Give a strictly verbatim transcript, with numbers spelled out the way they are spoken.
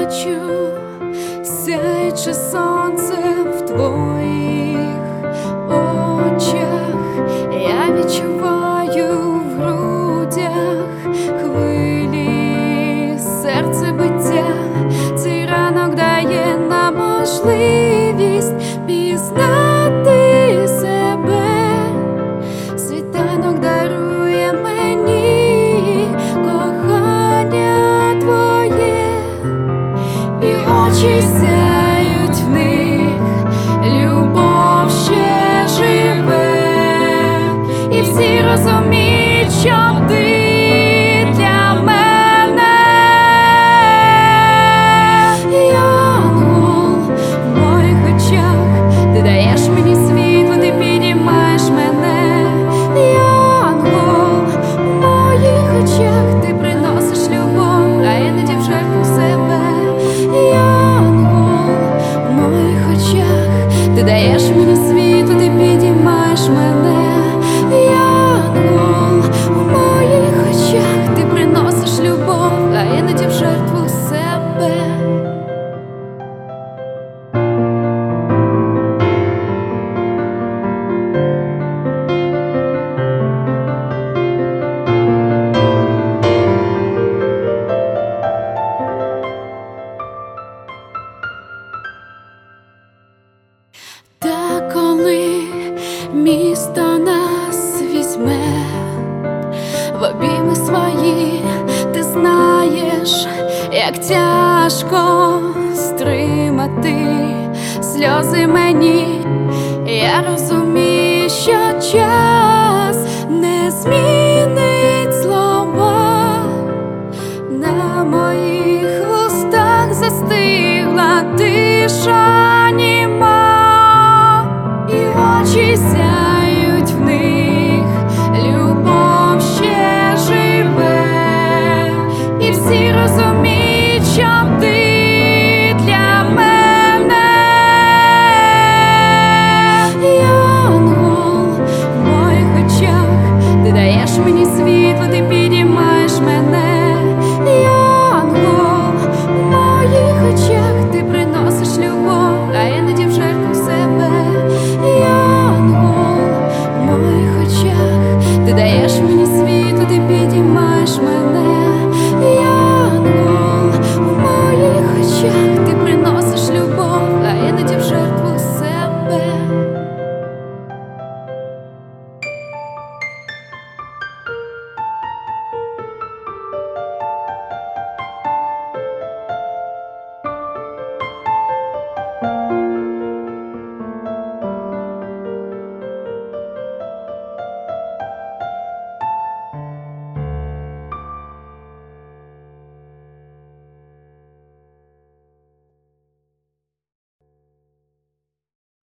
бачу, сяюче сонце в твоїх очах, я відчуваю в грудях хвилі серцебиття. Цей ранок дає нам можливість пізнати себе. Світанок дарує мені кохання твоє, і очі сяють в них, любов ще живе, і всі розуміють, що ти для мене янгол в моїх очах. Ти даєш мені світло, ти підіймаєш мене. Янгол в моїх очах, ти приносиш любов, а іноді в жертву себе. Янгол в моїх очах, ти даєш мені світло, ти підіймаєш мене. Янгол в моїх очах, ти приносиш любов, а іноді в жертву себе. Та коли місто нас візьме в обійми свої, ти знаєш, як тяжко стримати сльози мені. Я розумію, що час не змінить слова, на моїх вустах застигла тиша німа. І очі сяють в них, любов ще живе, і всі розуміють, що ти для мене янгол в моїх очах. Ти даєш мені світло, ти підіймаєш мене.